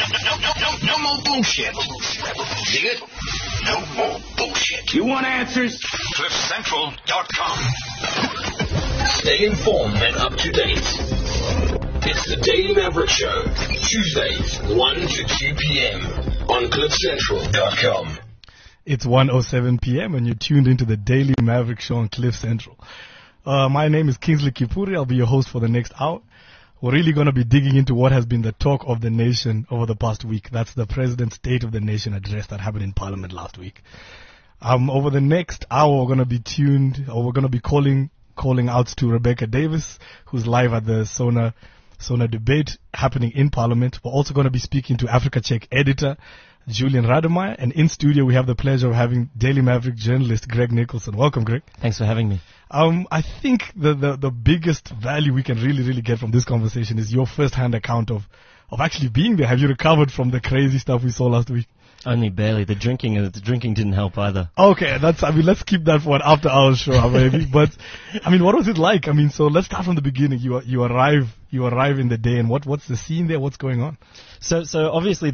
No more bullshit. Dig it? No more bullshit. You want answers? CliffCentral.com. Stay informed and up to date. It's the Daily Maverick Show, Tuesdays, 1 to 2 p.m. on CliffCentral.com. It's 1:07 p.m. and you're tuned into the Daily Maverick Show on Cliff Central. My name is Kingsley Kipuri. I'll be your host for the next hour. We're really going to be digging into what has been the talk of the nation over the past week. That's the President's State of the Nation address that happened in Parliament last week. Over the next hour, we're going to be calling outs to Rebecca Davis, who's live at the SONA debate happening in Parliament. We're also going to be speaking to Africa Check editor Julian Rademeyer, and in studio we have the pleasure of having Daily Maverick journalist Greg Nicholson. Welcome, Greg. Thanks for having me. I think the biggest value we can really get from this conversation is your first-hand account of actually being there. Have you recovered from the crazy stuff we saw last week? Only barely. The drinking didn't help either. Okay, let's keep that for an after-hours show, maybe. But what was it like? So let's start from the beginning. You arrive in the day, and what's the scene there? What's going on? So obviously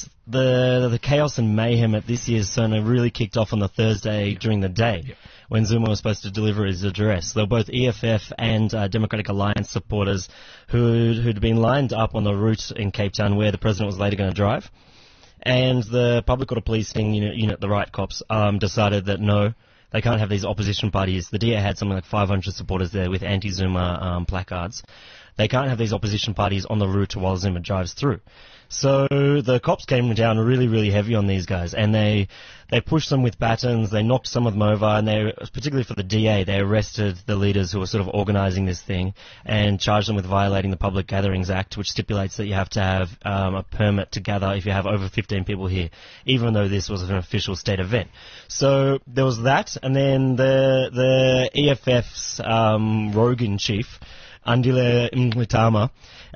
the chaos and mayhem at this year's SONA really kicked off on the Thursday during the day when Zuma was supposed to deliver his address. They were both EFF and Democratic Alliance supporters who'd been lined up on the route in Cape Town where the president was later going to drive. And the Public Order Policing unit, the riot cops, decided that no, they can't have these opposition parties. The DA had something like 500 supporters there with anti-Zuma placards. They can't have these opposition parties on the route while Zuma drives through. So the cops came down really heavy on these guys, and they pushed them with batons, they knocked some of them over, and particularly for the DA, they arrested the leaders who were sort of organising this thing and charged them with violating the Public Gatherings Act, which stipulates that you have to have a permit to gather if you have over 15 people here, even though this was an official state event. So there was that, and then the EFF's Rogan chief, Andile Mngxitama,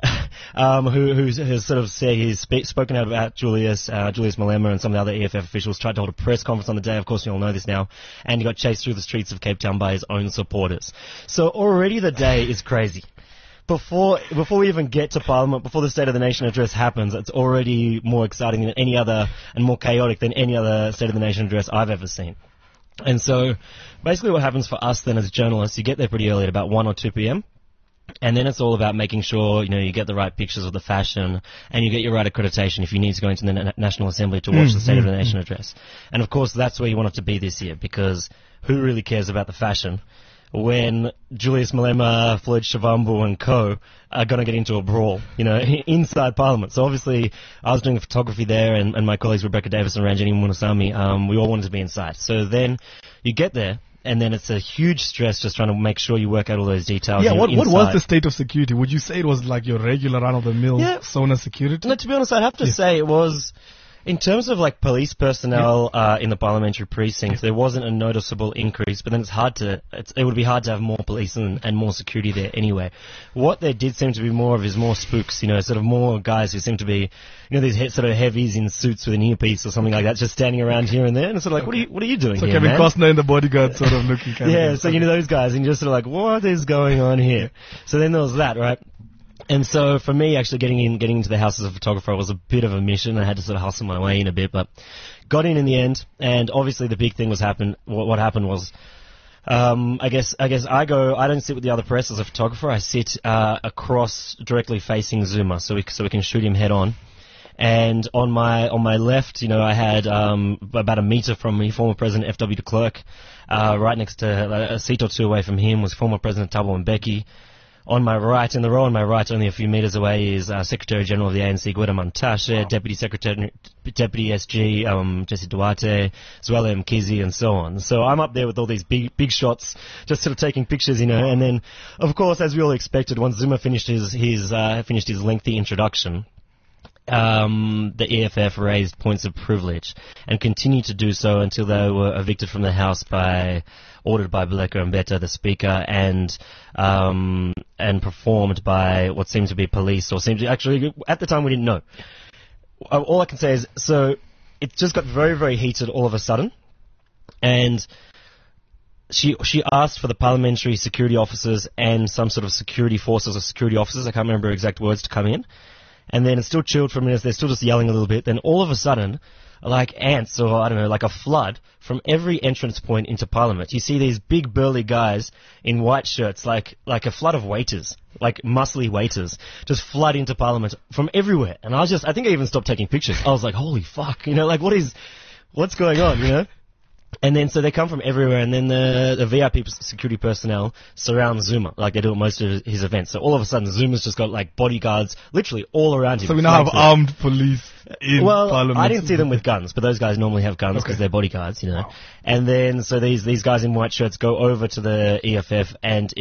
who has sort of said he's spoken out about Julius Malema and some of the other EFF officials, tried to hold a press conference on the day. Of course, you all know this now. And he got chased through the streets of Cape Town by his own supporters. So already the day is crazy. Before we even get to Parliament, before the State of the Nation address happens, it's already more exciting than any other and more chaotic than any other State of the Nation address I've ever seen. And so basically what happens for us then as journalists, you get there pretty early at about 1 or 2 p.m. And then it's all about making sure, you get the right pictures of the fashion and you get your right accreditation if you need to go into the National Assembly to watch the State of the Nation address. And of course, that's where you want it to be this year, because who really cares about the fashion when Julius Malema, Floyd Shivambu and co are going to get into a brawl, inside Parliament. So obviously, I was doing the photography there, and my colleagues Rebecca Davis and Ranjini Munasamy, we all wanted to be inside. So then you get there, and then it's a huge stress just trying to make sure you work out all those details. Yeah, what was the state of security? Would you say it was like your regular run-of-the-mill SONA security? No, to be honest, I'd have to say it was... In terms of police personnel in the parliamentary precincts, there wasn't a noticeable increase, but then it would be hard to have more police and more security there anyway. What there did seem to be more of is more spooks, sort of more guys who seem to be, these sort of heavies in suits with an earpiece or something like that, just standing around here and there, and it's sort of like, what are you doing here, Kevin man? Costner and the Bodyguard sort of looking kind of. Yeah, so those guys, and you're just sort of like, what is going on here? So then there was that, right? And so for me, actually getting into the house as a photographer was a bit of a mission. I had to sort of hustle my way in a bit, but got in the end. And obviously the big thing what happened was, I guess I don't sit with the other press as a photographer. I sit across directly facing Zuma, so we can shoot him head on. And on my left, I had about a meter from me, former President F.W. de Klerk. Right next to a seat or two away from him was former President Thabo Mbeki. On my right, in the row on my right, only a few metres away, is Secretary General of the ANC, Gwede Mantashe, Deputy SG, Jesse Duarte, Zweli Mkhize, and so on. So I'm up there with all these big shots, just sort of taking pictures, and then, of course, as we all expected, once Zuma finished his lengthy introduction, the EFF raised points of privilege and continued to do so until they were evicted from the House ordered by Baleka Mbete, the Speaker, and performed by what seemed to be police, actually, at the time we didn't know. All I can say is, so it just got very, very heated all of a sudden, and she asked for the parliamentary security officers and some sort of security forces or security officers, I can't remember her exact words, to come in. and then it's still chilled for a minute. They're still just yelling a little bit. Then all of a sudden, like ants or I don't know, like a flood from every entrance point into Parliament. You see these big burly guys in white shirts, like a flood of waiters, like muscly waiters, just flood into Parliament from everywhere. And I think I even stopped taking pictures. I was like, holy fuck, like what's going on, And then, so they come from everywhere, and then the VIP security personnel surround Zuma, like they do at most of his events. So all of a sudden, Zuma's just got, like, bodyguards literally all around him. So we now have armed police in Parliament. I didn't see them with guns, but those guys normally have guns because they're bodyguards, Wow. And then, so these guys in white shirts go over to the EFF, and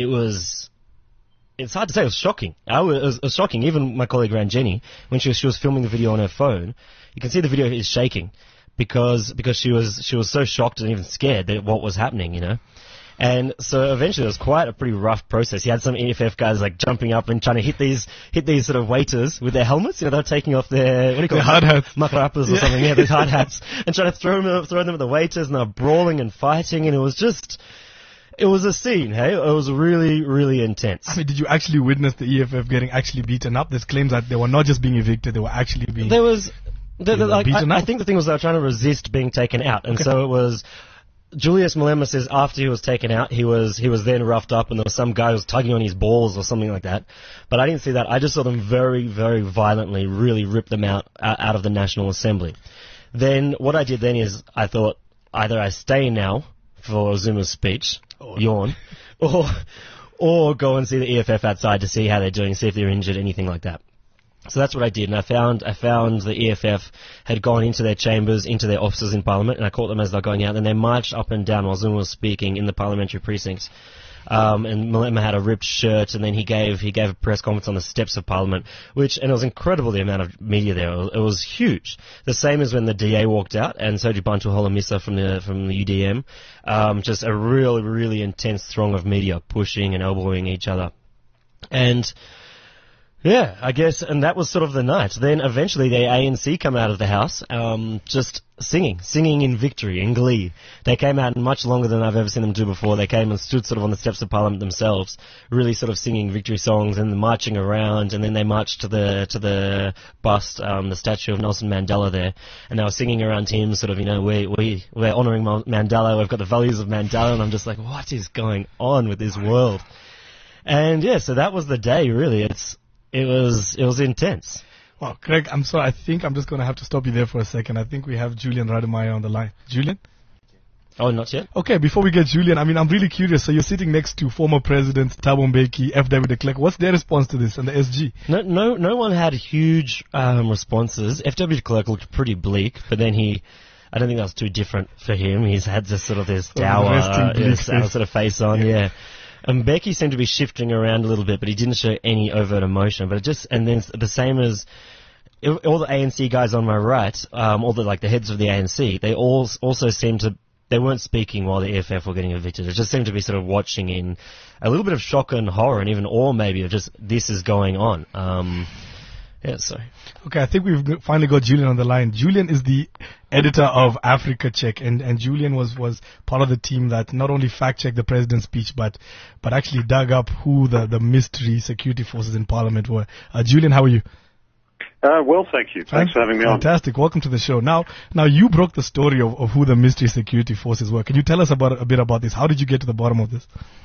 it's hard to say, it was shocking. It was shocking. Even my colleague Ranjini, when she was filming the video on her phone, you can see the video is shaking. Because she was so shocked and even scared at what was happening, And so eventually it was quite a pretty rough process. You had some EFF guys like jumping up and trying to hit these sort of waiters with their helmets. They're taking off their hard hats, makarapas or something. Yeah, these hard hats, and trying to throw them at the waiters, and they're brawling and fighting, and it was a scene. Hey, it was really, really intense. I mean, did you actually witness the EFF getting actually beaten up? There's claims that they were not just being evicted; they were actually being. I think the thing was they were trying to resist being taken out, and so it was. Julius Malema says after he was taken out, he was then roughed up, and there was some guy who was tugging on his balls or something like that. But I didn't see that. I just saw them very, very violently, really rip them out of the National Assembly. Then what I did then is I thought either I stay now for Zuma's speech, yawn, or go and see the EFF outside to see how they're doing, see if they're injured, anything like that. So that's what I did, and I found the EFF had gone into their chambers, into their offices in Parliament, and I caught them as they're going out, and they marched up and down while Zuma was speaking in the parliamentary precincts. And Malema had a ripped shirt, and then he gave a press conference on the steps of Parliament, and it was incredible the amount of media there. It was huge. The same as when the DA walked out, and so did Bantu Holomisa from the UDM. Just a really, really intense throng of media pushing and elbowing each other. And yeah, I guess, and that was sort of the night. Then eventually the ANC come out of the house, just singing in victory, in glee. They came out much longer than I've ever seen them do before. They came and stood sort of on the steps of Parliament themselves, really sort of singing victory songs and marching around, and then they marched to the bust, the statue of Nelson Mandela there, and they were singing around him, sort of, we're honouring Mandela, we've got the values of Mandela, and I'm just like, what is going on with this world? And yeah, so that was the day, really. It was intense. Well, Craig, I'm sorry. I think I'm just going to have to stop you there for a second. I think we have Julian Rademacher on the line. Julian? Oh, not yet? Okay, before we get Julian, I'm really curious. So you're sitting next to former Presidents Thabo Mbeki, F.W. de Klerk. What's their response to this and the SG? No one had huge responses. F.W. de Klerk looked pretty bleak, but then I don't think that was too different for him. He's had this sort of dour sort of face on, yeah. And Mbeki seemed to be shifting around a little bit, but he didn't show any overt emotion. But and then the same as all the ANC guys on my right, all the heads of the ANC, they all also seemed to, they weren't speaking while the EFF were getting evicted. It just seemed to be sort of watching in a little bit of shock and horror, and even awe maybe of just this is going on. Yeah, sorry. Okay, I think we've finally got Julian on the line. Julian is the editor of Africa Check, and Julian was part of the team that not only fact-checked the president's speech, but actually dug up who the mystery security forces in Parliament were. Julian, how are you? Well, thank you. Thanks for having me on. Fantastic. Welcome to the show. Now you broke the story of who the mystery security forces were. Can you tell us a bit about this? How did you get to the bottom of this?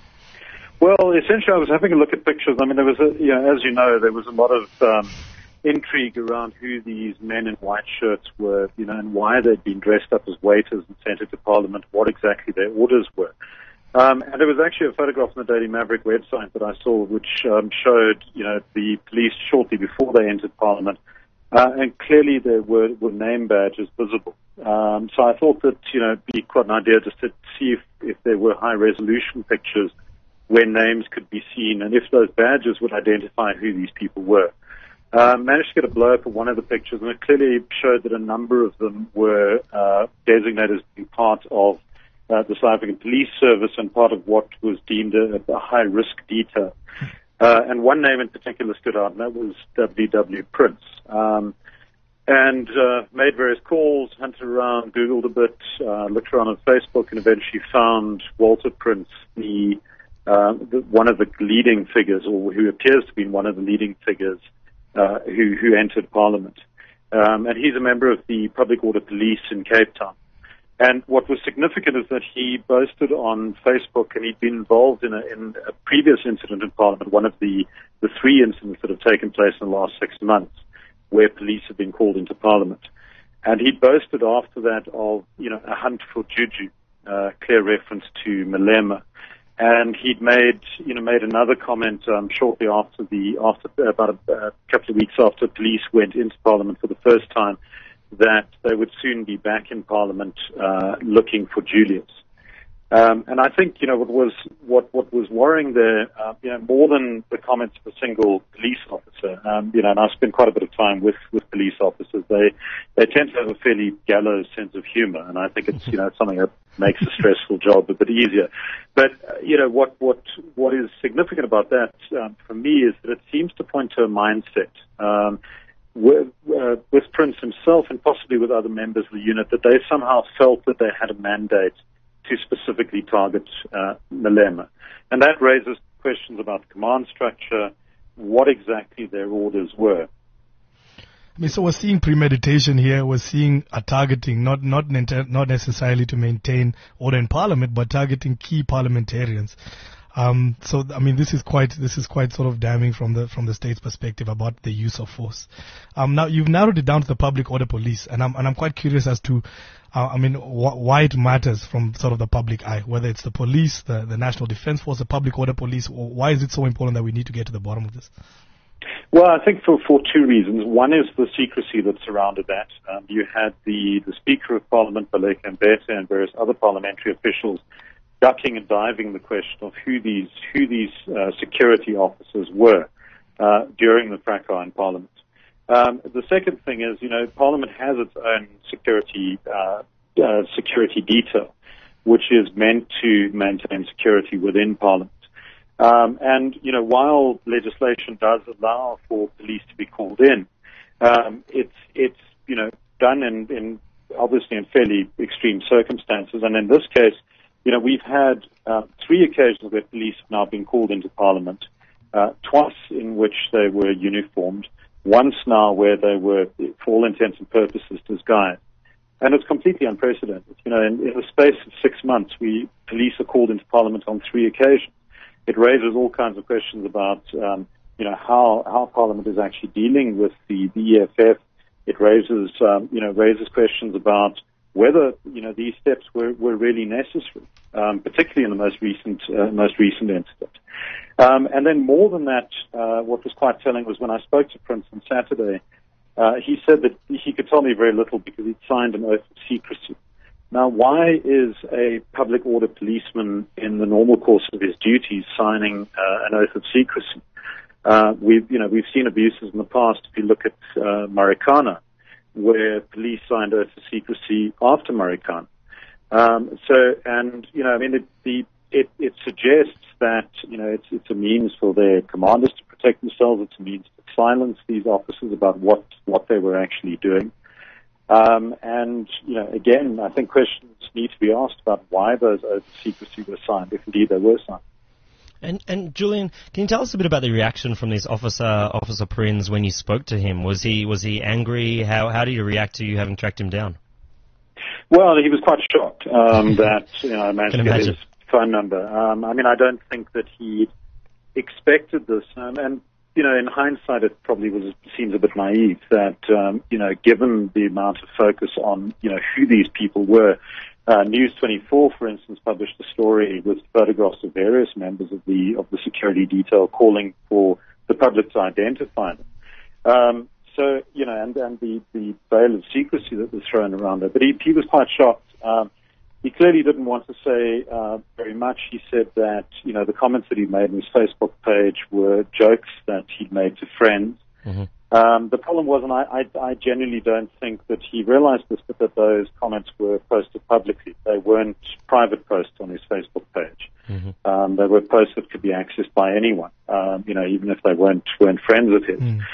Well, essentially, I was having a look at pictures. I mean, there was as you know, there was a lot of intrigue around who these men in white shirts were, and why they'd been dressed up as waiters and sent into Parliament, what exactly their orders were. And there was actually a photograph on the Daily Maverick website that I saw which showed, the police shortly before they entered Parliament, and clearly there were name badges visible. So I thought that, it'd be quite an idea just to see if there were high-resolution pictures where names could be seen, and if those badges would identify who these people were. Managed to get a blow-up of one of the pictures, and it clearly showed that a number of them were designated as being part of the South African Police Service and part of what was deemed a high-risk detail. And one name in particular stood out, and that was W.W. Prince. And made various calls, hunted around, Googled a bit, looked around on Facebook, and eventually found Walter Prince, one of the leading figures, or who appears to be one of the leading figures who entered Parliament. And he's a member of the Public Order Police in Cape Town. And what was significant is that he boasted on Facebook, and he'd been involved in a previous incident in Parliament, one of the three incidents that have taken place in the last 6 months, where police have been called into Parliament. And he boasted after that of, a hunt for Juju, clear reference to Malema. And he'd made another comment shortly after about a couple of weeks after police went into Parliament for the first time, that they would soon be back in Parliament looking for Julius. And I think what was worrying there, more than the comments of a single police officer, and I spent quite a bit of time with police officers. They tend to have a fairly gallows sense of humour, and I think it's something that makes a stressful job a bit easier. But what is significant about that for me is that it seems to point to a mindset. With Prince himself and possibly with other members of the unit, that they somehow felt that they had a mandate to specifically target Malema. And that raises questions about the command structure, what exactly their orders were. So we're seeing premeditation here. We're seeing a targeting, not necessarily to maintain order in Parliament, but targeting key parliamentarians. This is quite sort of damning from the state's perspective about the use of force. Now you've narrowed it down to the public order police, and I'm quite curious as to, why it matters from sort of the public eye, whether it's the police, the National Defence Force, the public order police, or why is it so important that we need to get to the bottom of this? Well, I think for two reasons. One is the secrecy that surrounded that. You had the Speaker of Parliament, Baleka Mbete, and various other parliamentary officials ducking and diving the question of who these security officers were during the fracas in Parliament. The second thing is, Parliament has its own security detail, which is meant to maintain security within Parliament. While legislation does allow for police to be called in, it's done in obviously in fairly extreme circumstances. And in this case, we've had 3 occasions where police have now been called into Parliament, twice in which they were uniformed, once now where they were, for all intents and purposes, disguised. And it's completely unprecedented. In the space of 6 months, police are called into Parliament on 3 occasions. It raises all kinds of questions about, how Parliament is actually dealing with the EFF. It raises questions about whether, these steps were really necessary, particularly in the most recent incident. And then more than that, what was quite telling was when I spoke to Prince on Saturday, he said that he could tell me very little because he'd signed an oath of secrecy. Now, why is a public order policeman in the normal course of his duties signing an oath of secrecy? We've seen abuses in the past. If you look at Marikana, where police signed oaths of secrecy after Marikana. It suggests that it's a means for their commanders to protect themselves. It's a means to silence these officers about what they were actually doing. Again, I think questions need to be asked about why those oaths of secrecy were signed, if indeed they were signed. And Julian, can you tell us a bit about the reaction from this Officer Prince when you spoke to him? Was he angry? How did he react to you having tracked him down? Well, he was quite shocked that I managed to get his phone number. I don't think that he expected this, and in hindsight, it probably seems a bit naive that given the amount of focus on who these people were. News 24, for instance, published a story with photographs of various members of the security detail calling for the public to identify them. And the veil of secrecy that was thrown around it. But he was quite shocked. He clearly didn't want to say very much. He said that the comments that he made on his Facebook page were jokes that he'd made to friends. Mm-hmm. The problem was, and I genuinely don't think that he realized this, but that those comments were posted publicly. They weren't private posts on his Facebook page. Mm-hmm. They were posts that could be accessed by anyone, even if they weren't friends of his. Mm.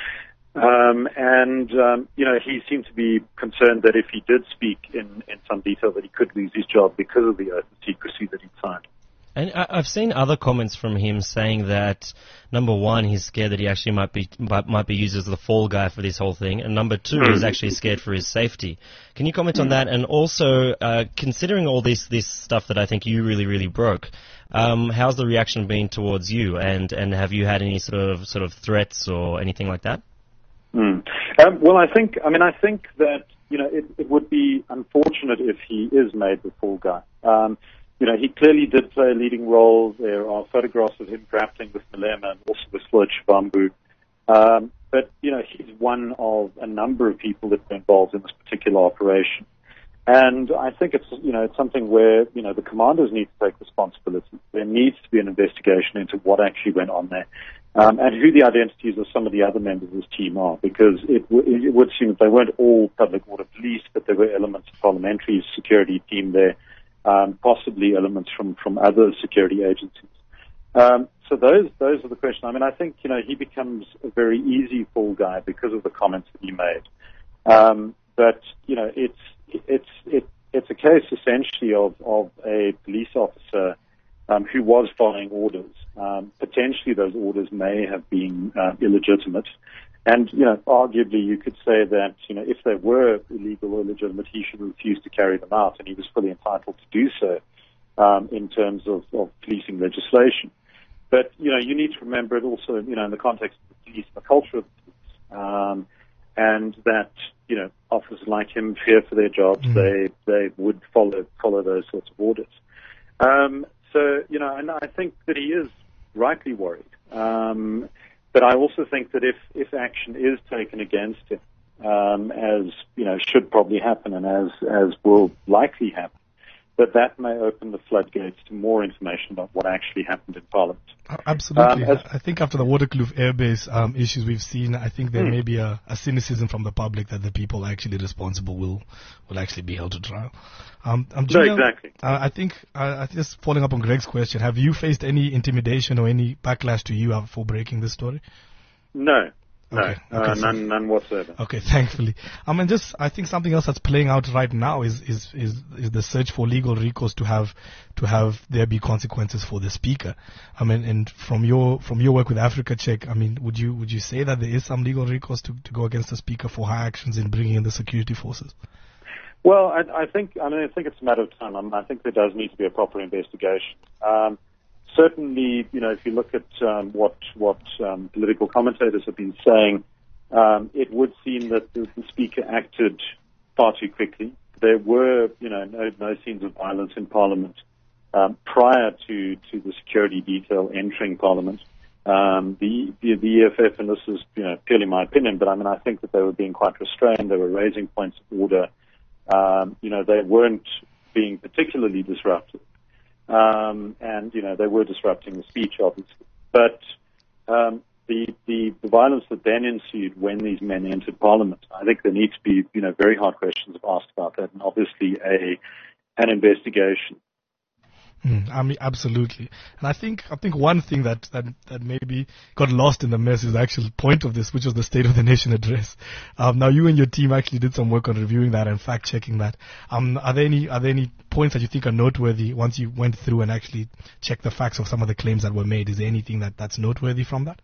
He seemed to be concerned that if he did speak in some detail that he could lose his job because of the oath of secrecy that he signed. And I've seen other comments from him saying that, number one, he's scared that he actually might be used as the fall guy for this whole thing, and number two, he's actually scared for his safety. Can you comment on that? And also, considering all this stuff that I think you really broke, how's the reaction been towards you, and have you had any sort of threats or anything like that? Well, I think that it would be unfortunate if he is made the fall guy. He clearly did play a leading role. There are photographs of him drafting with Malema and also with Floyd Shivambu. But he's one of a number of people that were involved in this particular operation. And I think it's something where, the commanders need to take responsibility. There needs to be an investigation into what actually went on there. And who the identities of some of the other members of his team are, because it would seem that they weren't all public order police, but there were elements of parliamentary security team there, possibly elements from other security agencies. So those are the questions. I mean, I think, he becomes a very easy fall guy because of the comments that he made. But, it's a case essentially of a police officer who was following orders. Potentially those orders may have been illegitimate. And, arguably you could say that, if they were illegal or illegitimate, he should refuse to carry them out, and he was fully entitled to do so in terms of policing legislation. But, you need to remember it also, in the context of the police, the culture of the police, and that, officers like him fear for their jobs. They would follow those sorts of orders. So, and I think that he is rightly worried. But I also think that if action is taken against him, as, should probably happen and as will likely happen, that may open the floodgates to more information about what actually happened in Parliament. Absolutely. I think after the Waterkloof airbase issues we've seen, I think there may be a cynicism from the public that the people actually responsible will actually be held to trial. Julian, exactly. I think just following up on Greg's question, have you faced any intimidation or any backlash to you for breaking this story? No. Okay. None whatsoever. Okay, thankfully. I think something else that's playing out right now is the search for legal recourse to have there be consequences for the speaker. And from your work with Africa Check, would you say that there is some legal recourse to go against the speaker for high actions in bringing in the security forces? Well, I think it's a matter of time. I think there does need to be a proper investigation. Certainly, if you look at what political commentators have been saying, it would seem that the speaker acted far too quickly. There were, no scenes of violence in Parliament prior to the security detail entering Parliament. The EFF, and this is purely my opinion, but I think that they were being quite restrained. They were raising points of order. They weren't being particularly disruptive. And they were disrupting the speech, obviously. But the violence that then ensued when these men entered Parliament, I think there need to be very hard questions asked about that, and obviously an investigation. Absolutely. And I think one thing that maybe got lost in the mess is the actual point of this, which was the State of the Nation address. Now you and your team actually did some work on reviewing that and fact checking that. Are there any points that you think are noteworthy once you went through and actually checked the facts of some of the claims that were made? Is there anything that's noteworthy from that?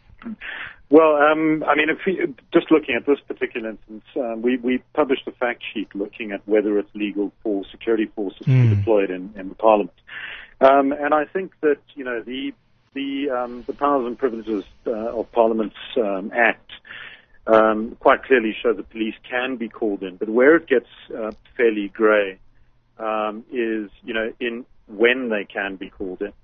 Well, if we, just looking at this particular instance, we published a fact sheet looking at whether it's legal for security forces to be deployed in the Parliament. And I think that, the Powers and Privileges of Parliament's Act quite clearly show the police can be called in. But where it gets fairly grey is, in when they can be called in.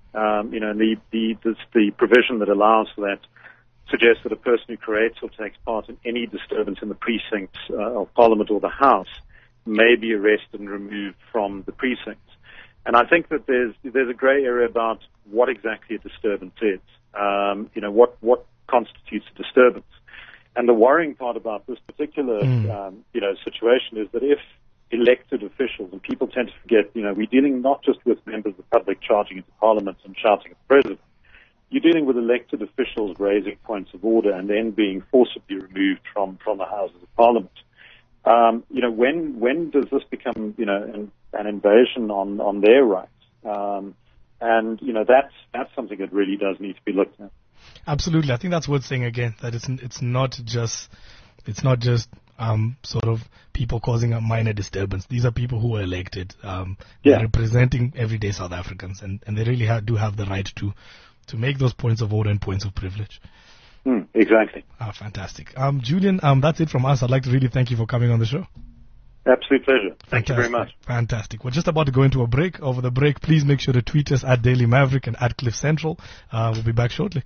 The provision that allows for that suggests that a person who creates or takes part in any disturbance in the precincts of Parliament or the House may be arrested and removed from the precincts. And I think that there's a grey area about what exactly a disturbance is. What constitutes a disturbance. And the worrying part about this particular situation is that if elected officials, and people tend to forget, we're dealing not just with members of the public charging into Parliament and shouting at the President. You're dealing with elected officials raising points of order and then being forcibly removed from the Houses of Parliament. When does this become, an invasion on their rights? And, that's something that really does need to be looked at. Absolutely. I think that's worth saying again, that it's not just sort of people causing a minor disturbance. These are people who were elected. They're representing everyday South Africans, and they really do have the right to make those points of order and points of privilege. Exactly. Fantastic. Julian, that's it from us. I'd like to really thank you for coming on the show. Absolute pleasure. Thank you very much. Fantastic. We're just about to go into a break. Over the break, please make sure to tweet us at Daily Maverick and at Cliff Central. We'll be back shortly.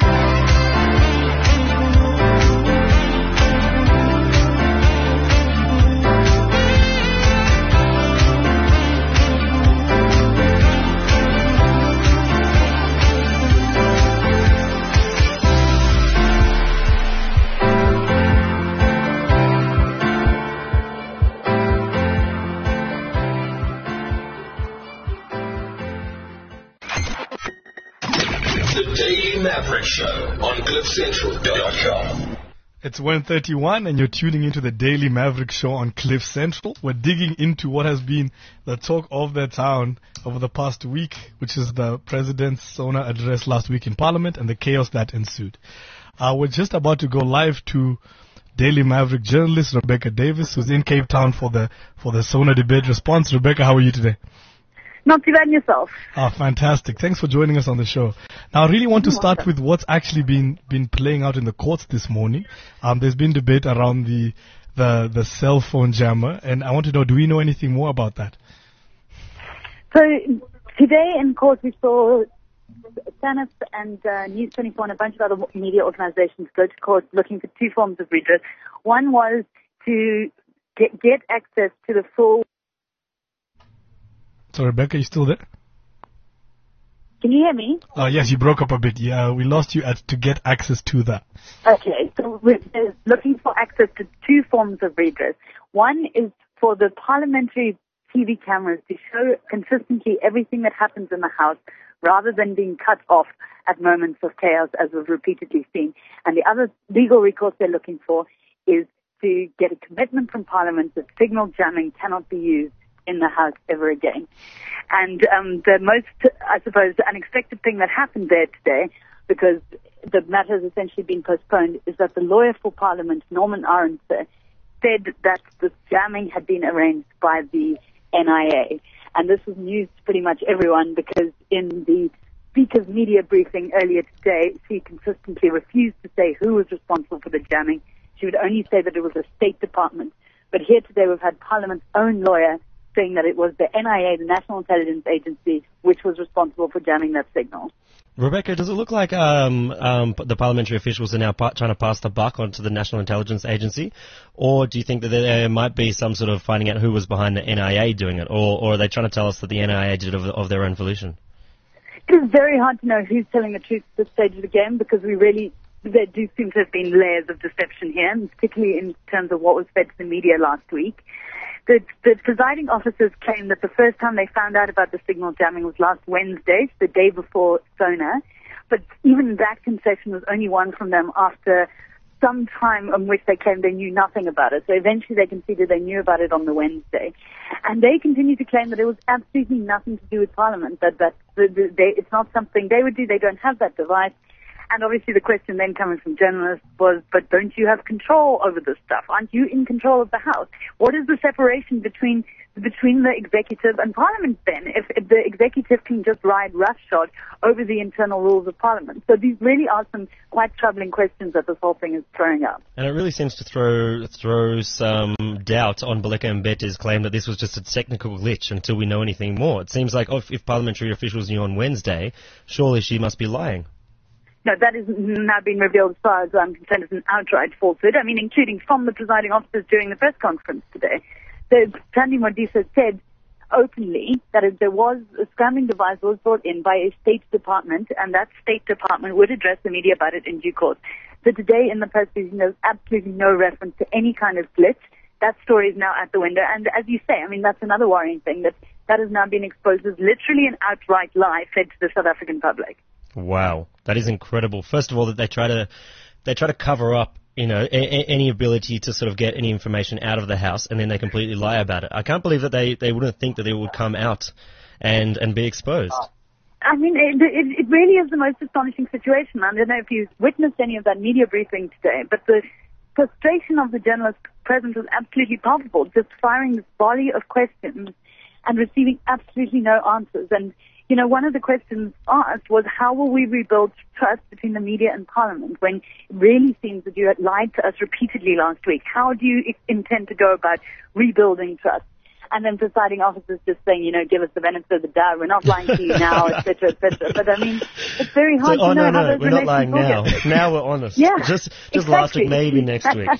Maverick Show on CliffCentral.com. It's 1:31 and you're tuning into the Daily Maverick Show on Cliff Central. We're digging into what has been the talk of the town over the past week, which is the President's SONA address last week in Parliament and the chaos that ensued. We're just about to go live to Daily Maverick journalist Rebecca Davis, who's in Cape Town for the SONA debate response. Rebecca, how are you today? Not too bad in yourself. Fantastic. Thanks for joining us on the show. Now, I really want to start with what's actually been playing out in the courts this morning. There's been debate around the cell phone jammer, and I want to know, do we know anything more about that? So, today in court we saw SANUP and News 24 and a bunch of other media organizations go to court looking for two forms of redress. One was to get access to the full... So, Rebecca, you still there? Can you hear me? Yes, you broke up a bit. Yeah, we lost you to get access to that. Okay, so we're looking for access to two forms of redress. One is for the parliamentary TV cameras to show consistently everything that happens in the House rather than being cut off at moments of chaos, as we've repeatedly seen. And the other legal recourse they're looking for is to get a commitment from Parliament that signal jamming cannot be used in the House ever again. And the most, I suppose, unexpected thing that happened there today, because the matter has essentially been postponed, is that the lawyer for Parliament, Norman Arendse, said that the jamming had been arranged by the NIA. And this was news to pretty much everyone, because in the Speaker's media briefing earlier today, she consistently refused to say who was responsible for the jamming. She would only say that it was the State Department. But here today we've had Parliament's own lawyer saying that it was the NIA, the National Intelligence Agency, which was responsible for jamming that signal. Rebecca, does it look like the parliamentary officials are now trying to pass the buck onto the National Intelligence Agency? Or do you think that there might be some sort of finding out who was behind the NIA doing it? Or are they trying to tell us that the NIA did it of their own volition? It is very hard to know who's telling the truth at this stage of the game, because there do seem to have been layers of deception here, and particularly in terms of what was fed to the media last week. The presiding officers claim that the first time they found out about the signal jamming was last Wednesday, the day before SONA. But even that concession was only one from them after some time in which they claimed they knew nothing about it. So eventually they conceded they knew about it on the Wednesday. And they continue to claim that it was absolutely nothing to do with Parliament, that it's not something they would do. They don't have that device. And obviously the question then coming from journalists was, but don't you have control over this stuff? Aren't you in control of the House? What is the separation between the executive and Parliament then, if the executive can just ride roughshod over the internal rules of Parliament? So these really are some quite troubling questions that this whole thing is throwing up. And it really seems to throw some doubt on Baleka Mbete's claim that this was just a technical glitch until we know anything more. It seems like if parliamentary officials knew on Wednesday, surely she must be lying. No, that is now been revealed as far as I'm concerned as an outright falsehood. I mean, including from the presiding officers during the press conference today. Thandi Modise said openly that if there was a scrambling device was brought in by a State Department, and that State Department would address the media about it in due course. So today in the press briefing, there's absolutely no reference to any kind of glitch. That story is now out the window. And as you say, I mean, that's another worrying thing, that has now been exposed as literally an outright lie fed to the South African public. Wow, that is incredible. First of all, that they try to cover up, any ability to sort of get any information out of the House, and then they completely lie about it. I can't believe that they wouldn't think that it would come out and be exposed. I mean, it really is the most astonishing situation. I don't know if you witnessed any of that media briefing today, but the frustration of the journalists present was absolutely palpable, just firing this volley of questions and receiving absolutely no answers. And, you know, one of the questions asked was, how will we rebuild trust between the media and Parliament when it really seems that you had lied to us repeatedly last week? How do you intend to go about rebuilding trust? And then presiding officers just saying, you know, give us the benefit of the doubt. We're not lying to you now, et cetera, et cetera. But I mean, it's very hard to know how those we're not lying now. Now we're honest. Yeah, just exactly. last week, maybe next week.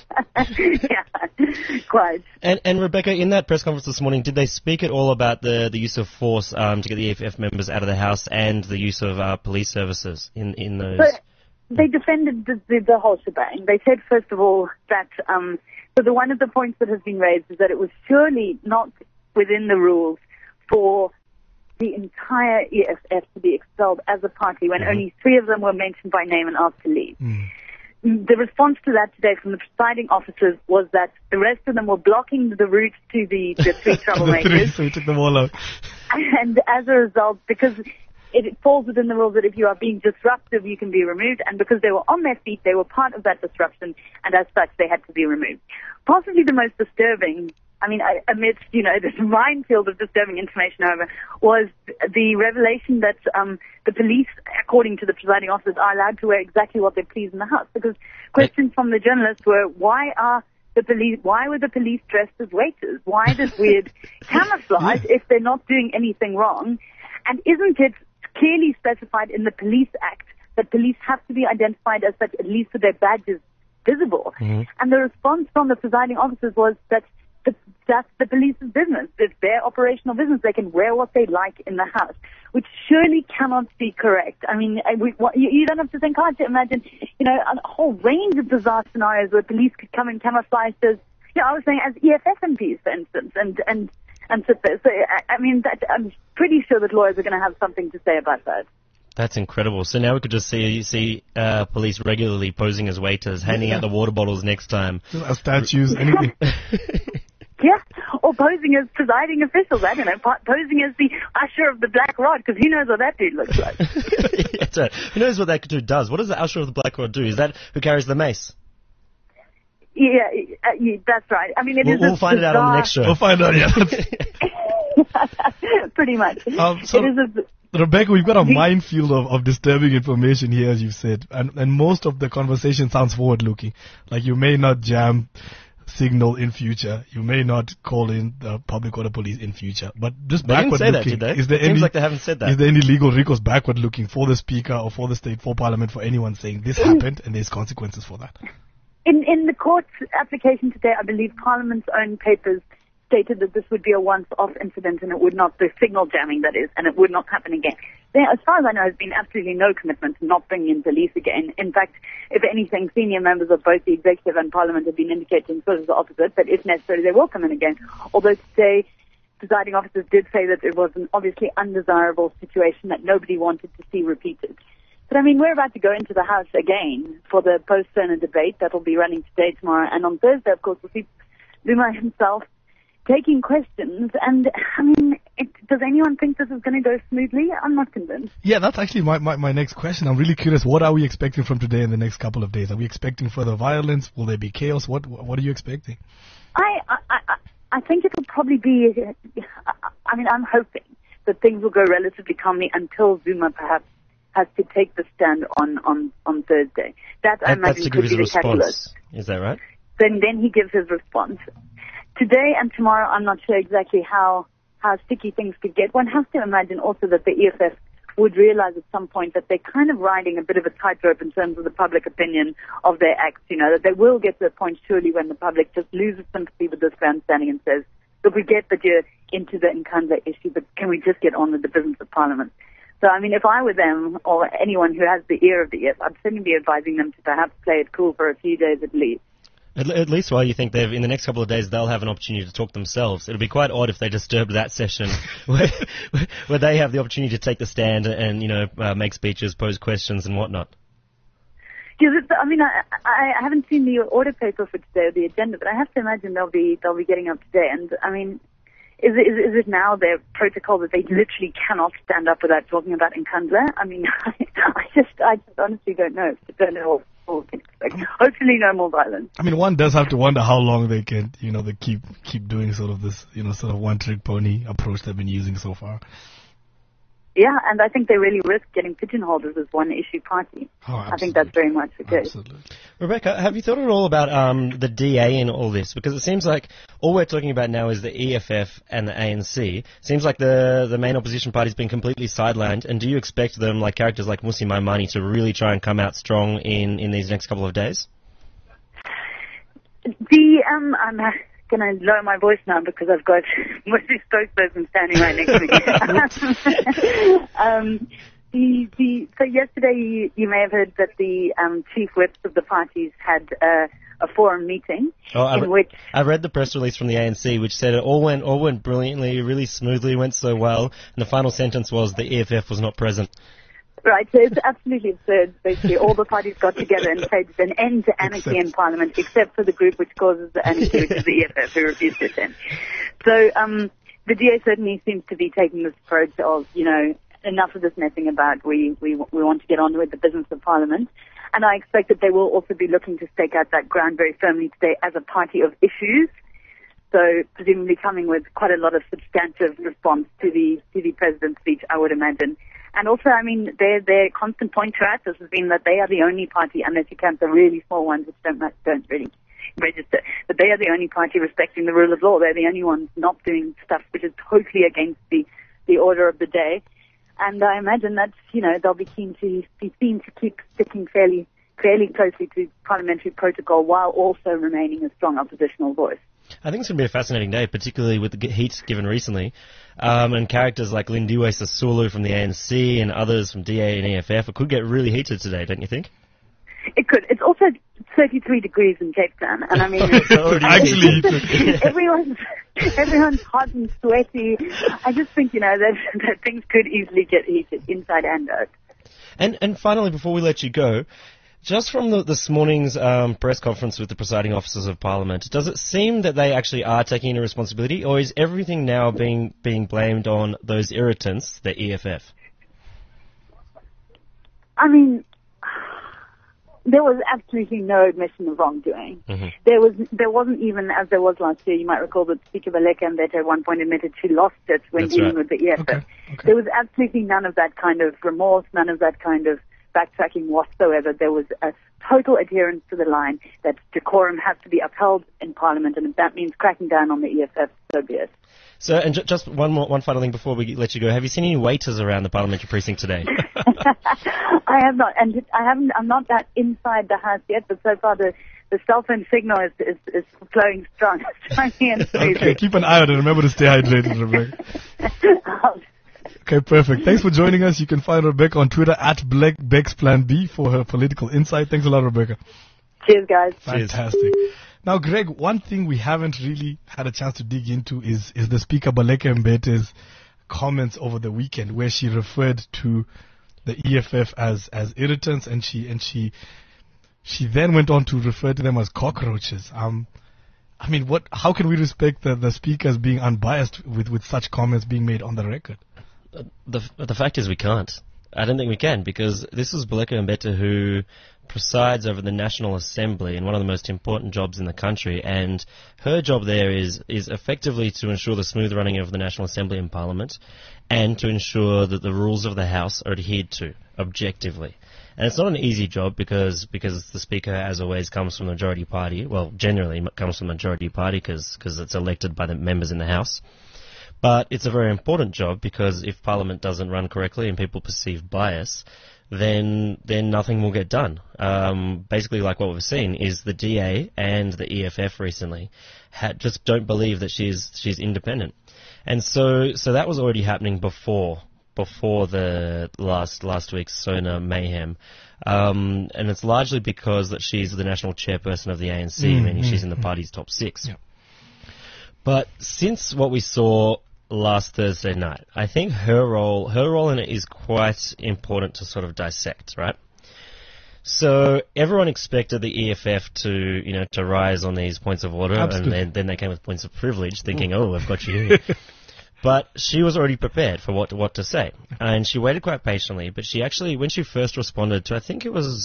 Yeah, quite. And Rebecca, in that press conference this morning, did they speak at all about the use of force to get the EFF members out of the house and the use of police services in those? But they defended the whole shebang. They said, first of all, that so one of the points that has been raised is that it was surely not within the rules for the entire EFF to be expelled as a party when only 3 of them were mentioned by name and asked to leave. The response to that today from the presiding officers was that the rest of them were blocking the route to the 3 troublemakers. So we took them all out. And as a result, because it falls within the rules that if you are being disruptive, you can be removed. And because they were on their feet, they were part of that disruption, and as such, they had to be removed. Possibly the most disturbing, I mean, amidst, you know, this minefield of disturbing information, however, was the revelation that the police, according to the presiding officers, are allowed to wear exactly what they please in the house. Because questions from the journalists were, why were the police dressed as waiters? Why this weird camouflage if they're not doing anything wrong? And isn't it clearly specified in the Police Act that police have to be identified as such, at least with their badges visible? And the response from the presiding officers was that that's the police's business. It's their operational business. They can wear what they like in the house, which surely cannot be correct. I mean, you don't have to think hard to imagine, you know, a whole range of bizarre scenarios where police could come in camouflaged as, you know, I was saying as EFF MPs, for instance, and sit there. So, I mean, I'm pretty sure that lawyers are going to have something to say about that. That's incredible. So now we could just see police regularly posing as waiters, handing out the water bottles next time. Statues, anything. Yeah, or posing as presiding officials, I don't know, posing as the usher of the Black Rod, because who knows what that dude looks like. That's right. Who knows what that dude does? What does the usher of the Black Rod do? Is that who carries the mace? Yeah, that's right. I mean, we'll find it out on the next show. We'll find out, yeah. Pretty much. Rebecca, we've got a minefield of disturbing information here, as you've said, and most of the conversation sounds forward-looking. Like, you may not jam Signal in future, you may not call in the public order police in future, but just backward-looking. Is there Seems like they haven't said that. Is there any legal recourse backward-looking for the Speaker or for the State, for Parliament, for anyone saying this happened and there's consequences for that? In the court's application today, I believe Parliament's own papers stated that this would be a once-off incident and it would not, the signal jamming that is, and it would not happen again. There, as far as I know, has been absolutely no commitment to not bringing in police again. In fact, if anything, senior members of both the executive and Parliament have been indicating sort of the opposite, that if necessary they will come in again. Although today, presiding officers did say that it was an obviously undesirable situation that nobody wanted to see repeated. But I mean, we're about to go into the House again for the post-Cerner debate that will be running today, tomorrow, and on Thursday, of course, we'll see Zuma himself taking questions. And I mean, does anyone think this is going to go smoothly? I'm not convinced. Yeah, that's actually my next question. I'm really curious. What are we expecting from today in the next couple of days? Are we expecting further violence? Will there be chaos? What are you expecting? I think it will probably be. I mean, I'm hoping that things will go relatively calmly until Zuma perhaps has to take the stand on Thursday. That I imagine could be the catalyst. Is that right? Then he gives his response. Today and tomorrow, I'm not sure exactly how sticky things could get. One has to imagine also that the EFF would realize at some point that they're kind of riding a bit of a tightrope in terms of the public opinion of their acts, you know, that they will get to a point surely when the public just loses sympathy with this grandstanding and says, look, we get that you're into the Nkandla issue, but can we just get on with the business of Parliament? So, I mean, if I were them or anyone who has the ear of the EFF, I'd certainly be advising them to perhaps play it cool for a few days at least. At least while you think in the next couple of days they'll have an opportunity to talk themselves. It'll be quite odd if they disturbed that session where they have the opportunity to take the stand and, you know, make speeches, pose questions and whatnot. Yeah, I mean, I haven't seen the order paper for today or the agenda, but I have to imagine they'll be getting up today. And I mean, Is it now their protocol that they literally cannot stand up without talking about Nkandla? I mean, I just honestly don't know. I don't know what we can expect. Hopefully no more violence. I mean, one does have to wonder how long they can, they keep doing sort of this, sort of one-trick pony approach they've been using so far. Yeah, and I think they really risk getting pigeonholed as this one-issue party. Oh, I think that's very much the case. Absolutely. Rebecca, have you thought at all about the DA in all this? Because it seems like all we're talking about now is the EFF and the ANC. Seems like the main opposition party's been completely sidelined. And do you expect them, like characters like Mmusi Maimane, to really try and come out strong in these next couple of days? I'm going to lower my voice now because I've got Mmusi's spokesperson standing right next to me. So yesterday you may have heard that the chief whips of the parties had a forum meeting which I read the press release from the ANC, which said it all went brilliantly, really smoothly, went so well, and the final sentence was the EFF was not present. Right, so it's absolutely absurd. Basically, all the parties got together and said an end to anarchy in Parliament, except for the group which causes the anarchy, which is the EFF, who refused to attend. So the DA certainly seems to be taking this approach of, enough of this messing about. We want to get on with the business of Parliament. And I expect that they will also be looking to stake out that ground very firmly today as a party of issues. So presumably coming with quite a lot of substantive response to the president's speech, I would imagine. And also, I mean, their constant point to us has been that they are the only party, unless you count the really small ones which don't really register, but they are the only party respecting the rule of law. They're the only ones not doing stuff which is totally against the order of the day. And I imagine that, they'll be keen to keep sticking fairly closely to parliamentary protocol while also remaining a strong oppositional voice. I think it's going to be a fascinating day, particularly with the heat given recently, and characters like Lindiwe Sisulu from the ANC and others from DA and EFF. It could get really heated today, don't you think? It could. It's also 33 degrees in Cape Town, and I mean, actually, everyone's hot and sweaty. I just think, that things could easily get heated inside and out. And finally, before we let you go, just from this morning's press conference with the presiding officers of Parliament, does it seem that they actually are taking any responsibility, or is everything now being blamed on those irritants, the EFF? I mean, there was absolutely no admission of wrongdoing. Mm-hmm. There wasn't even, as there was last year, you might recall that Speaker Baleka Mbete at one point admitted she lost it when dealing with the EFF. Okay. There was absolutely none of that kind of remorse, none of that kind of backtracking whatsoever. There was a total adherence to the line that decorum has to be upheld in Parliament, and if that means cracking down on the EFF, so be it. So, and just one final thing before we let you go. Have you seen any waiters around the parliamentary precinct today? I have not, and I'm not that inside the house yet, but so far the cell phone signal is flowing strong. Okay, keep an eye on it. Remember to stay hydrated, Rebecca. Okay, perfect. Thanks for joining us. You can find Rebecca on Twitter at BlackBexPlanB for her political insight. Thanks a lot, Rebecca. Cheers, guys. Fantastic. Cheers. Now, Greg, one thing we haven't really had a chance to dig into is the Speaker Baleka Mbete's comments over the weekend, where she referred to the EFF as irritants, and she then went on to refer to them as cockroaches. I mean, how can we respect the speaker as being unbiased with such comments being made on the record? The fact is we can't. I don't think we can, because this is Baleka Mbete who presides over the National Assembly in one of the most important jobs in the country, and her job there is effectively to ensure the smooth running of the National Assembly and Parliament, and to ensure that the rules of the House are adhered to objectively. And it's not an easy job because the Speaker, as always, comes from the majority party. Well, generally comes from the majority party because it's elected by the members in the House. But it's a very important job because if Parliament doesn't run correctly and people perceive bias, then nothing will get done. Basically, like what we've seen is the DA and the EFF recently just don't believe that she's independent, and so that was already happening before the last week's SONA mayhem, and it's largely because that she's the national chairperson of the ANC, meaning she's in the party's top six. Yeah. But since what we saw last Thursday night, I think her role in it is quite important to sort of dissect, right? So everyone expected the EFF to rise on these points of order, Absolutely. and then they came with points of privilege, thinking, "Oh, I've got you here." But she was already prepared for what to say, and she waited quite patiently. But she actually, when she first responded to, I think it was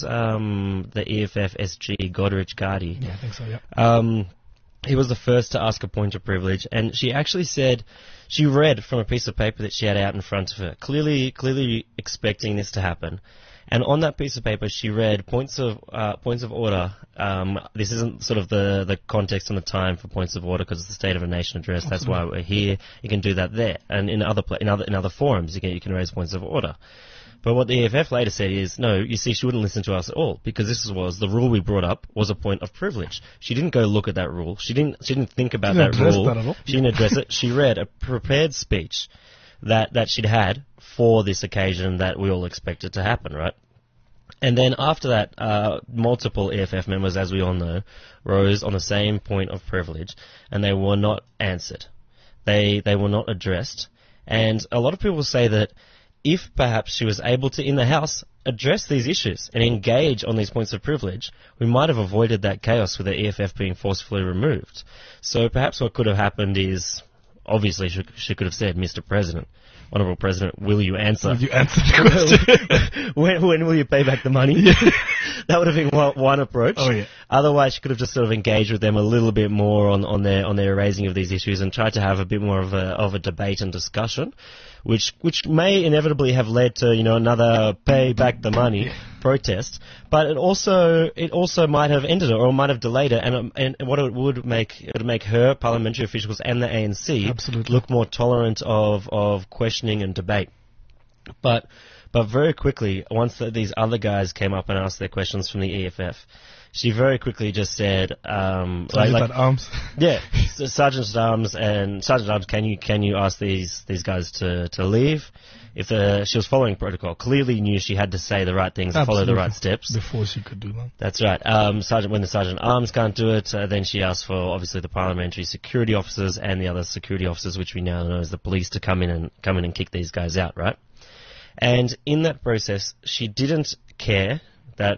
the EFF SG Goderich Gardi. Yeah, I think so. Yeah. He was the first to ask a point of privilege, and she actually said she read from a piece of paper that she had out in front of her, clearly expecting this to happen. And on that piece of paper, she read points of order. This isn't sort of the context and the time for points of order because it's the State of a Nation address. That's why we're here. You can do that there, and in other forums, you can raise points of order. But what the EFF later said is, no, you see, she wouldn't listen to us at all because this was the rule we brought up was a point of privilege. She didn't go look at that rule. She didn't think about that rule. That at all. She didn't address it. She read a prepared speech that she'd had for this occasion that we all expected to happen, right? And then after that, multiple EFF members, as we all know, rose on the same point of privilege, and they were not answered. They were not addressed. And a lot of people say that if perhaps she was able to, in the House, address these issues and engage on these points of privilege, we might have avoided that chaos with the EFF being forcefully removed. So perhaps what could have happened is, obviously, she could have said, Mr. President, Honourable President, will you answer? Will you answer the question? when will you pay back the money? Yeah. That would have been one approach. Oh, yeah. Otherwise, she could have just sort of engaged with them a little bit more on their raising of these issues and tried to have a bit more of a debate and discussion, which may inevitably have led to another pay back the money protest. But it also might have ended it or might have delayed it, and what it would make her parliamentary officials and the ANC Absolutely. look more tolerant of questioning and debate. But very quickly, once these other guys came up and asked their questions from the EFF, she very quickly just said, Sergeant at Arms. Yeah, Sergeant at Arms, can you ask these guys to leave? If she was following protocol, clearly knew she had to say the right things and follow the right steps before she could do that. That's right. When the Sergeant at Arms can't do it, then she asked for obviously the parliamentary security officers and the other security officers, which we now know as the police, to come in and kick these guys out, right? And in that process, she didn't care that,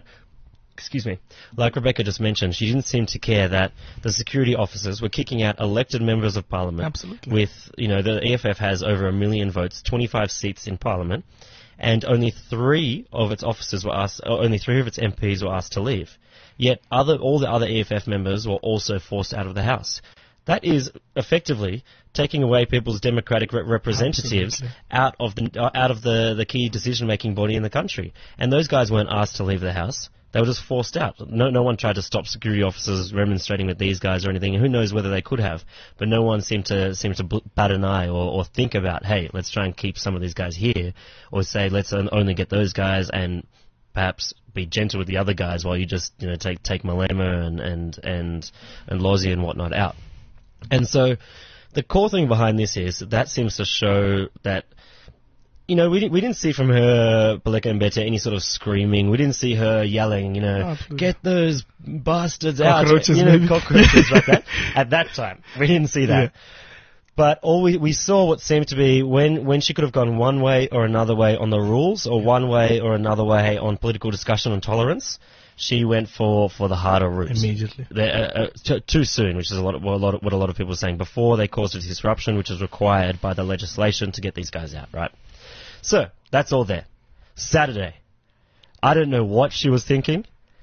like Rebecca just mentioned, she didn't seem to care that the security officers were kicking out elected members of parliament. Absolutely. With, the EFF has over 1 million votes, 25 seats in parliament, and only 3 of its officers were asked, only 3 of its MPs were asked to leave. Yet all the other EFF members were also forced out of the House. That is effectively taking away people's democratic representatives out of the key decision-making body in the country. And those guys weren't asked to leave the House. They were just forced out. No one tried to stop security officers remonstrating with these guys or anything. Who knows whether they could have. But no one seemed to bat an eye or think about, hey, let's try and keep some of these guys here. Or say, let's only get those guys and perhaps be gentle with the other guys while you just take Malema and Lozi and whatnot out. And so the core thing behind this is that seems to show that, we didn't see from her, Baleka Mbete, any sort of screaming. We didn't see her yelling, get those bastards cockroaches, out. Cockroaches like that. At that time, we didn't see that. Yeah. But all we saw what seemed to be when she could have gone one way or another way on the rules or one way or another way on political discussion and tolerance, she went for the harder route. Immediately. Too soon, which is what a lot of people are saying. Before they caused a disruption, which is required by the legislation to get these guys out, right? So, that's all there. Saturday. I don't know what she was thinking.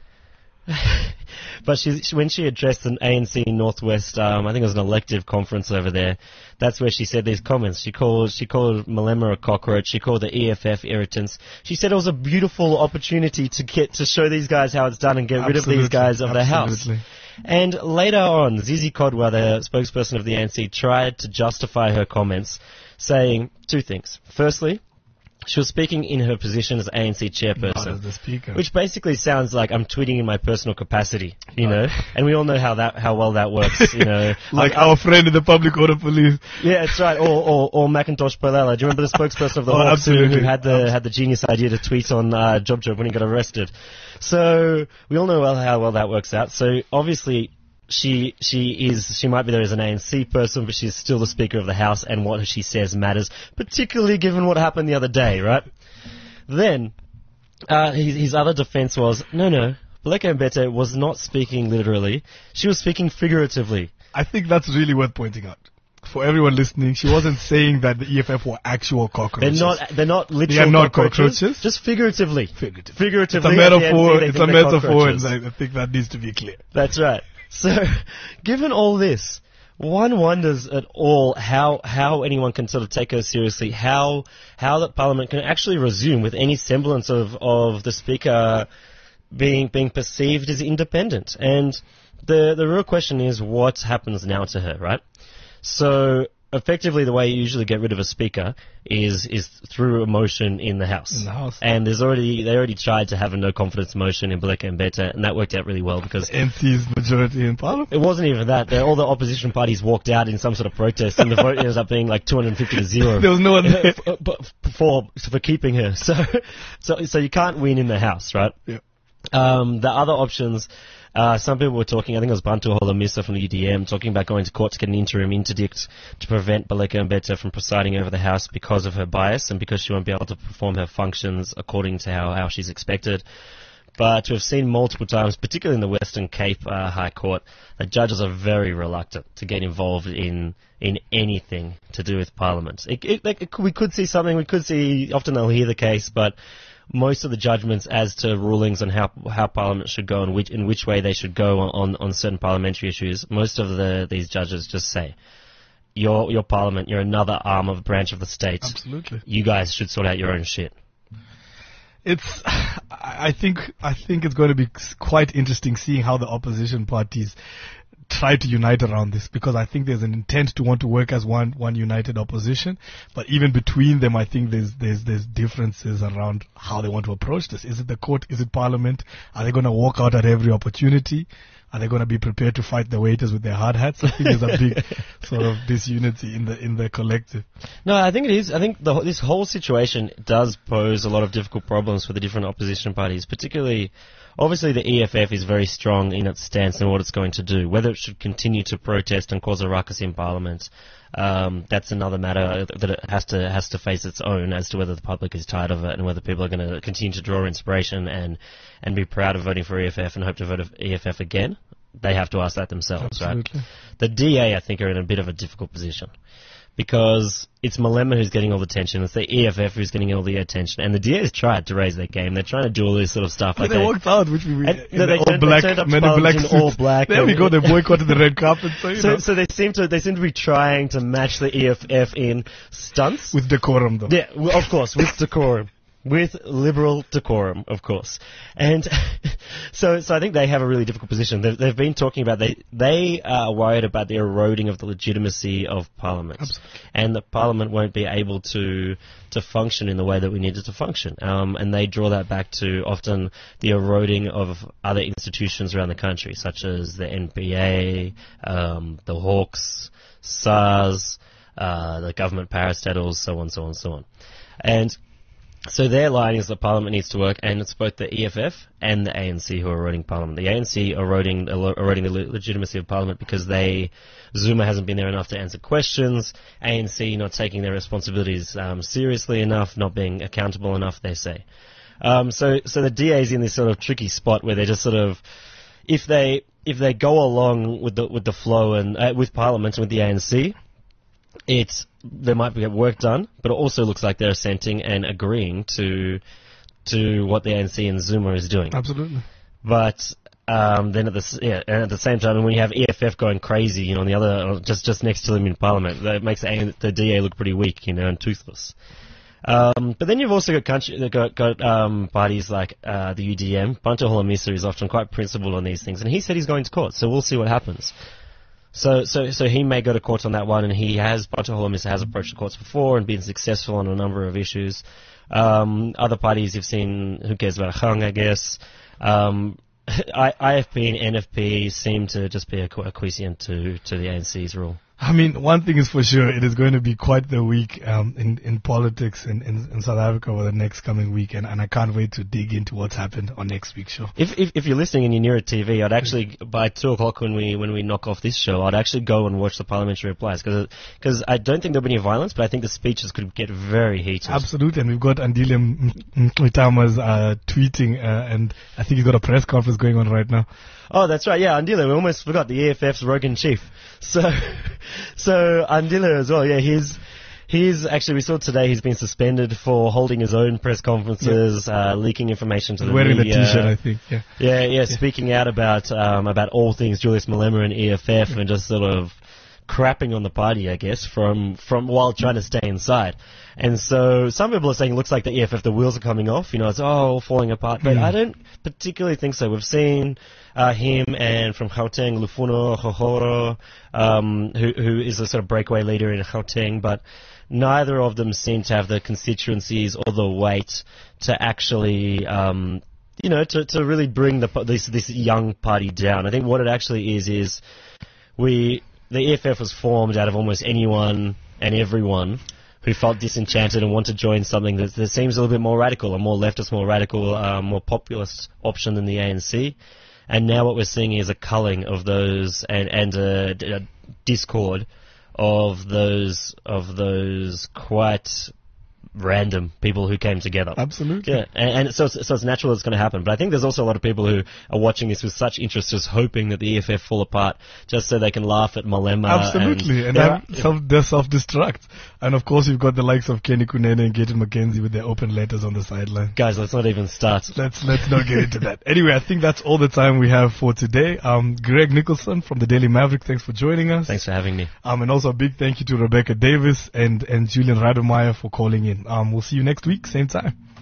But when she addressed an ANC Northwest, I think it was an elective conference over there, that's where she said these comments. She called Malema a cockroach. She called the EFF irritants. She said it was a beautiful opportunity to show these guys how it's done and get rid of these guys of the House. And later on, Zizi Kodwa, the spokesperson of the ANC, tried to justify her comments, saying 2 things. Firstly, she was speaking in her position as ANC chairperson, not as the speaker, which basically sounds like I'm tweeting in my personal capacity, and we all know how well that works, Like our friend in the public order police. Yeah, that's right. Or Macintosh Palela. Do you remember the spokesperson of the Hawks who had the genius idea to tweet on Job when he got arrested? So we all know how well that works out. So obviously, she might be there as an ANC person, but she's still the Speaker of the House, and what she says matters, particularly given what happened the other day, right? Then, His other defense was, no, Baleka Mbete was not speaking literally. She was speaking figuratively. I think that's really worth pointing out. For everyone listening, she wasn't saying that the EFF were actual cockroaches. They're not literal They are not cockroaches. Just figuratively. Figuratively. It's a metaphor. It's a metaphor, and I think that needs to be clear. That's right. So, given all this, one wonders at all how anyone can sort of take her seriously, how the Parliament can actually resume with any semblance of the Speaker being perceived as independent. And the real question is what happens now to her, right? So effectively, the way you usually get rid of a speaker is through a motion in the House. In the House. And they already tried to have a no confidence motion in Baleka Mbete, and that worked out really well because NC's majority in Parliament. It wasn't even that. All the opposition parties walked out in some sort of protest, and the vote ended up being like 250-0. There was no one there. for keeping her. So you can't win in the House, right? Yeah. The other options. Some people were talking, I think it was Bantu Holomisa from the UDM, talking about going to court to get an interim interdict to prevent Baleka Mbete from presiding over the House because of her bias and because she won't be able to perform her functions according to how she's expected. But we've seen multiple times, particularly in the Western Cape High Court, that judges are very reluctant to get involved in anything to do with Parliament. We could see something, often they'll hear the case, but most of the judgments as to rulings on how Parliament should go and in which way they should go on certain parliamentary issues, most of these judges just say, "Your Parliament, you're another arm of a branch of the state. Absolutely. You guys should sort out your own shit." I think it's going to be quite interesting seeing how the opposition parties try to unite around this, because I think there's an intent to want to work as one united opposition, but even between them I think there's differences around how they want to approach this. Is it the court? Is it Parliament? Are they going to walk out at every opportunity? Are they going to be prepared to fight the waiters with their hard hats? I think there's a big sort of disunity in the collective. No, I think it is. I think this whole situation does pose a lot of difficult problems for the different opposition parties, particularly. Obviously, the EFF is very strong in its stance and what it's going to do. Whether it should continue to protest and cause a ruckus in Parliament, that's another matter that it has to face its own as to whether the public is tired of it and whether people are going to continue to draw inspiration and be proud of voting for EFF and hope to vote for EFF again. They have to ask that themselves, Absolutely. right? The DA, I think, are in a bit of a difficult position, because it's Malema who's getting all the attention, it's the EFF who's getting all the attention, and the DA has tried to raise their game. They're trying to do all this sort of stuff. But they walked out, which we they turned up in all black. There we go. They boycotted the red carpet. So they seem to be trying to match the EFF in stunts with decorum, though. Yeah, well, of course, with decorum. With liberal decorum, of course. And so I think they have a really difficult position. They've been talking about, they are worried about the eroding of the legitimacy of Parliament. Absolutely. And that Parliament won't be able to function in the way that we need it to function. And they draw that back to often the eroding of other institutions around the country, such as the NPA, the Hawks, SARS, the government parastatals, so on. And so their line is that Parliament needs to work, and it's both the EFF and the ANC who are eroding Parliament. The ANC eroding the legitimacy of Parliament because Zuma hasn't been there enough to answer questions, ANC not taking their responsibilities seriously enough, not being accountable enough, they say. So the DA's in this sort of tricky spot where they're just sort of, if they go along with the flow and with Parliament and with the ANC, they might get work done, but it also looks like they're assenting and agreeing to what the ANC and Zuma is doing. Absolutely. But then at the same time, when you have EFF going crazy, on the other just next to them in Parliament, that makes the DA look pretty weak, and toothless. But then you've also got parties like the UDM. Bantu Holomisa is often quite principled on these things, and he said he's going to court, so we'll see what happens. So he may go to court on that one, and Bantu Holomisa has approached the courts before and been successful on a number of issues. Other parties you've seen, who cares about Hung, I guess. IFP and NFP seem to just be acquiescent to the ANC's rule. I mean, one thing is for sure, it is going to be quite the week in politics in South Africa over the next coming week, and I can't wait to dig into what's happened on next week's show. If you're listening and you're near a TV, I'd actually, by 2 o'clock when we knock off this show, I'd actually go and watch the parliamentary replies, because I don't think there'll be any violence, but I think the speeches could get very heated. Absolutely, and we've got Andile Mqitama's tweeting, and I think he's got a press conference going on right now. Oh, that's right. Yeah, Andile. We almost forgot the EFF's Rogan chief. So Andile as well. Yeah, he's actually, we saw today he's been suspended for holding his own press conferences, leaking information to the wearing media. Wearing the T-shirt, I think. Yeah. Speaking out about all things Julius Malema and EFF, and just sort of crapping on the party, I guess, from while trying to stay inside. And so some people are saying it looks like the EFF, the wheels are coming off, it's all falling apart. But I don't particularly think so. We've seen him and from Gauteng, Lufuno Hohoro, who is a sort of breakaway leader in Gauteng, but neither of them seem to have the constituencies or the weight to actually, to really bring this young party down. I think what it actually is the EFF was formed out of almost anyone and everyone who felt disenchanted and wanted to join something that seems a little bit more radical, a more leftist, more radical, more populist option than the ANC. And now what we're seeing is a culling of those and a discord of those quite random people who came together. Absolutely. Yeah, and so it's natural it's going to happen. But I think there's also a lot of people who are watching this with such interest, just hoping that the EFF fall apart, just so they can laugh at Malema. Absolutely, and self-destruct. And of course, you've got the likes of Kenny Kunene and Gaten McKenzie with their open letters on the sideline. Guys, let's not even start. Let's not get into that. Anyway, I think that's all the time we have for today. Greg Nicholson from the Daily Maverick, thanks for joining us. Thanks for having me. And also a big thank you to Rebecca Davis and Julian Rademeyer for calling in. We'll see you next week, same time.